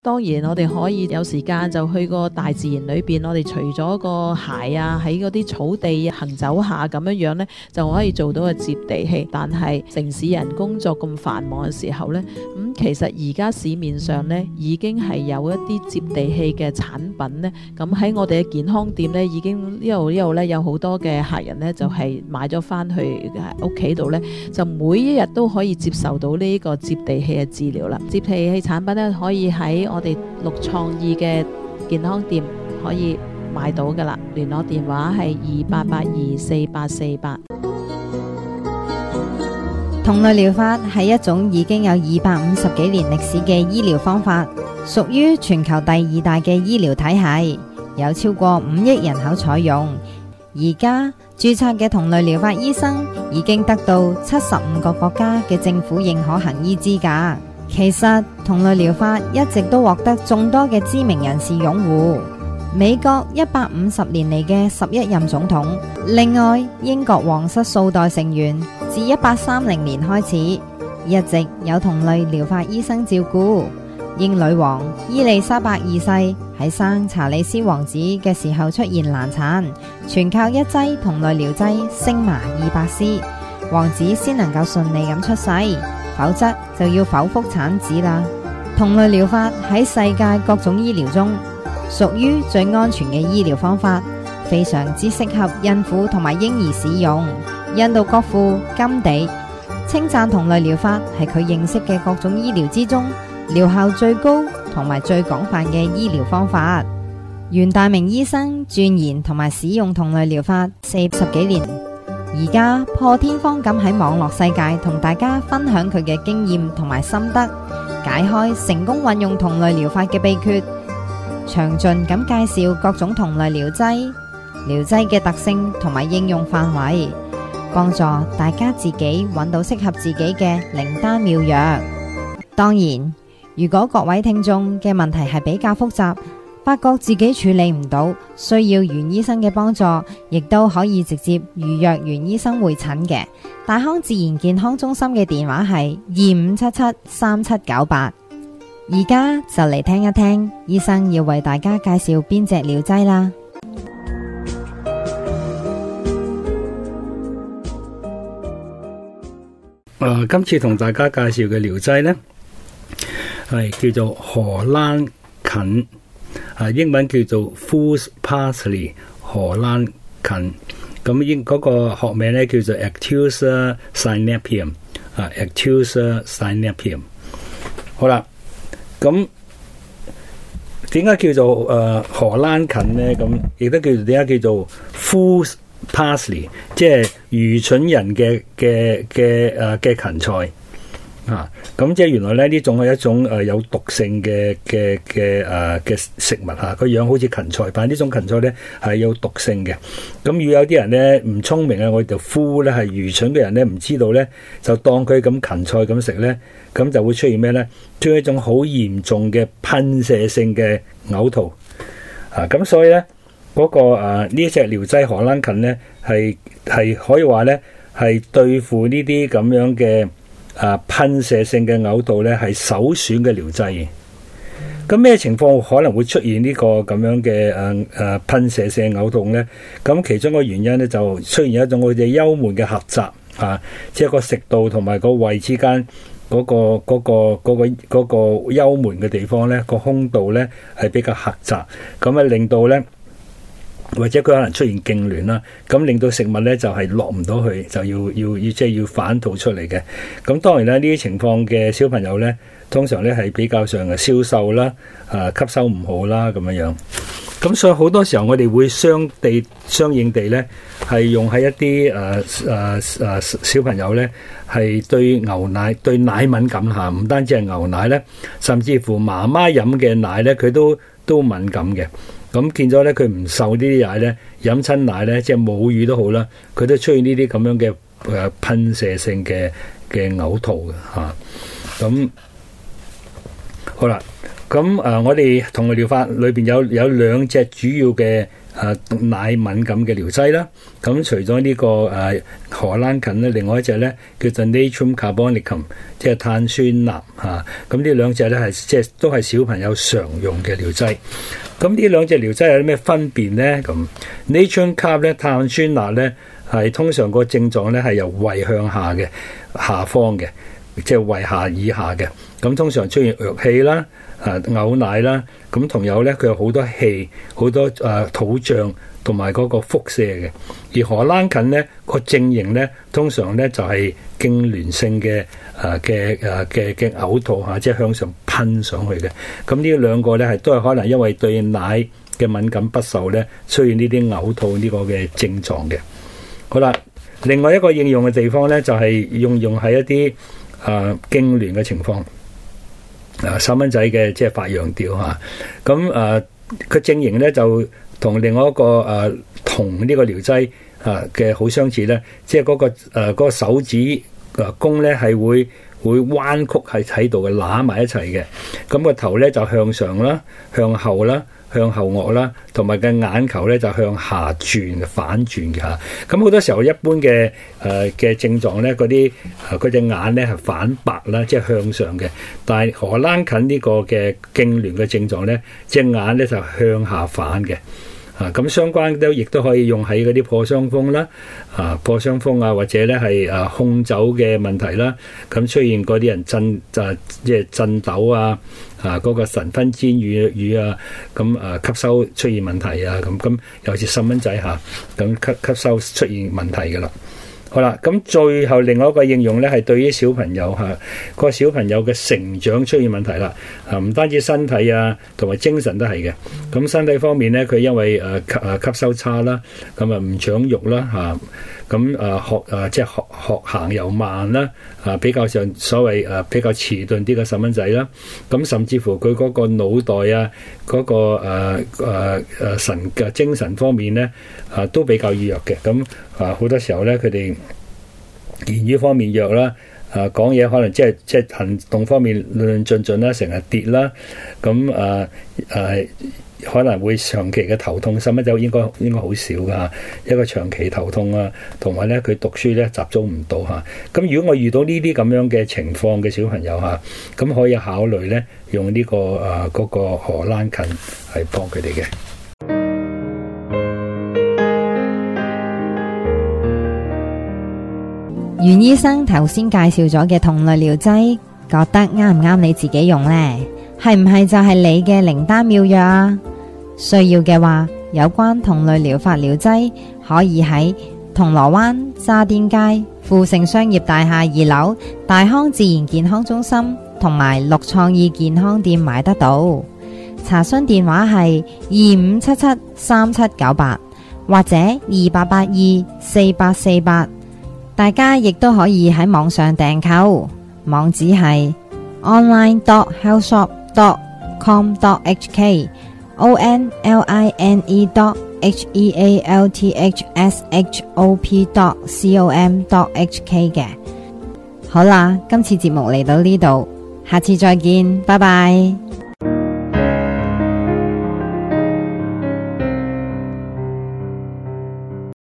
當然我哋可以有時間就去個大自然裏邊，我哋除咗個鞋啊，喺嗰啲草地行走下咁樣呢，就可以做到個接地氣。但係城市人工作咁繁忙嘅時候呢，其實而家市面上呢已經係有一啲接地氣嘅產品呢。咁喺我哋嘅健康店呢，已經呢度呢有好多嘅客人呢，就係買咗翻去屋企度呢，就每一日都可以接受到呢個接地氣嘅治療啦。接地氣產品呢，可以喺我哋綠創意嘅健康店可以買到噶啦，聯絡電話係28824848。 同類療法係一種已經有250幾年歷史嘅醫療方法，屬於全球第2大嘅醫療體系，有超過5億人口採用。而家註冊嘅同類療法醫生已經得到75個國家嘅政府認可行醫資格。其實同類療法一直都獲得眾多嘅知名人士擁護。美國150年嚟嘅11任總統，另外英國皇室數代成員自1830年開始，一直有同類療法醫生照顧。英女王伊麗莎白二世喺生查理斯王子嘅時候出現難產，全靠一劑同類療劑星麻200絲，王子先能夠順利咁出世，否則就要剖腹產子啦。同類療法喺世界各種醫療中屬於最安全嘅醫療方法，非常之適合孕婦同埋嬰兒使用。印度國父甘地稱讚同類療法係佢認識嘅各種醫療之中療效最高同埋最廣泛嘅醫療方法。袁大明醫生鑽研同埋使用同類療法40幾年，而家破天荒咁喺網絡世界同大家分享佢嘅經驗同埋心得，解開成功運用同類療法嘅秘訣，詳盡咁介紹各種同類療劑嘅特性同埋應用範圍，幫助大家自己揾到適合自己嘅靈丹妙藥。當然，如果各位聽眾嘅問題係比較複雜，發覺自己處理唔到，需要袁醫生嘅幫助，亦都可以直接預約袁醫生會診嘅。大康自然健康中心嘅電話係25773798。而家就嚟聽一聽醫生要為大家介紹邊隻療劑啦。 今次同大家介紹嘅療劑呢，係叫做荷蘭芹，英文叫做 Fool's Parsley 荷蘭芹。咁嗰個學名咧叫做 Artemisia cynapium，Artemisia cynapium。好啦，咁點解叫做荷蘭芹咧？咁亦都點解叫做 Fool's Parsley， 即係愚蠢人嘅芹菜啊！咁即係原來咧呢種係一種有毒性嘅食物嚇，個樣好似芹菜，但係呢種芹菜咧係有毒性嘅。咁如果有啲人咧唔聰明啊，我哋就呼咧係愚蠢嘅人咧唔知道咧，就當佢咁芹菜咁食咧，咁就會出現咩咧？出現一種好嚴重嘅噴射性嘅嘔吐啊！咁所以咧嗰個呢隻療劑荷蘭芹咧係可以話咧係對付呢啲咁樣嘅噴射性嘅嘔吐咧係首選嘅療劑。咁咩情況可能會出現呢個咁樣嘅噴射性嘔吐咧？咁其中個原因咧就出現一種我哋幽門嘅狹窄啊，即係個食道同埋個胃之間嗰個幽門嘅地方咧，個空道咧係比較狹窄，咁啊令到咧或者佢可能出現痙攣啦，咁令到食物咧就係落唔到去，就要即係要反吐出嚟嘅。咁當然啦，呢啲情況嘅小朋友咧，通常咧係比較上係消瘦啦，吸收唔好啦咁樣樣。咁所以好多時候我哋會相應地咧係用喺一啲小朋友咧係對牛奶對奶敏感嚇，唔單止係牛奶咧，甚至乎媽媽飲嘅奶咧佢都敏感嘅。咁見咗咧，佢唔受呢啲奶咧，飲親奶咧，即係母乳都好啦，佢都出現呢啲咁樣嘅噴射性嘅嘔吐嘅嚇。咁好啦，咁我哋同類療法裏邊有兩隻主要嘅奶敏感嘅療劑啦。咁除咗呢個荷蘭芹咧，另外一隻咧叫做 Natrum carbonicum， 即係碳酸鈉嚇。咁呢兩隻咧係即係都係小朋友常用嘅療劑。咁呢兩隻療劑有啲咩分別咧？咁 Natrum carb 咧，碳酸鈉咧係通常個症狀咧係由胃向下嘅下方嘅，即係胃下以下嘅。咁通常出現弱氣啦、嘔奶啦，咁同有咧佢有好多氣、好多肚脹同埋嗰個腹瀉嘅。而荷蘭芹咧個症型咧通常咧就係痙攣性嘅嘔吐嚇，即係向上噴上去嘅。咁呢兩個咧係都係可能因為對奶嘅敏感不受咧，出現呢啲嘔吐呢個嘅症狀嘅。好啦，另外一個應用嘅地方咧就係用喺一啲痙攣嘅情況。細蚊仔嘅即係發羊吊嚇，咁個症型咧就同另外一個銅呢個療劑嘅好相似咧，即係嗰個手指公咧係會彎曲係喺度嘅，揦埋一齊嘅。咁個頭咧就向上啦、向後啦、向後額啦，同埋嘅眼球咧就向下轉反轉嘅嚇。咁好多時候一般嘅症狀咧，嗰隻眼咧係反白啦，即係向上嘅。但係荷蘭芹呢個嘅痙攣嘅症狀咧，隻眼咧就向下反嘅。咁相關亦都可以用喺嗰啲破傷風啦，破傷風啊，或者咧係控酒嘅問題啦。咁出現嗰啲人即係震抖啊，嗰個神分煎魚啊，咁吸收出現問題啊，咁尤其是細蚊仔嚇，咁吸收出現問題㗎啦。好啦，咁最後另外一個應用咧，係對於小朋友個小朋友嘅成長出現問題啦。唔單止身體同埋精神都係嘅。咁身體方面咧，佢因為吸收差啦，咁唔長肉啦即係學行又慢啦，比較上所謂比較遲鈍啲嘅細蚊仔啦。咁甚至乎佢嗰個腦袋嗰個神嘅精神方面咧都比較弱嘅。咁好多時候咧，佢哋言語方面弱啦，講嘢可能即係行動方面論盡盡啦，成日跌啦，咁可能會長期嘅頭痛，細蚊仔應該好少噶，一個長期頭痛啊，同埋咧佢讀書咧集中唔到嚇。咁如果我遇到呢啲咁樣嘅情況嘅小朋友咁可以考慮咧用呢個嗰個荷蘭芹係幫佢哋嘅。 袁醫生頭先介紹咗嘅同類療劑，覺得啱唔啱你自己用呢？係唔係就係你嘅靈丹妙藥啊？需要嘅話，有關同類療法療劑可以喺銅鑼灣渣甸街富盛商業大廈2樓大康自然健康中心同埋綠創意健康店買得到。查詢電話係25773798或者28824848。大家亦都可以喺網上訂購，網址係 online.healthshop.com.hk online.healthshop.com.hk 嘅。好啦，今次節目嚟到呢度，下次再見，拜拜。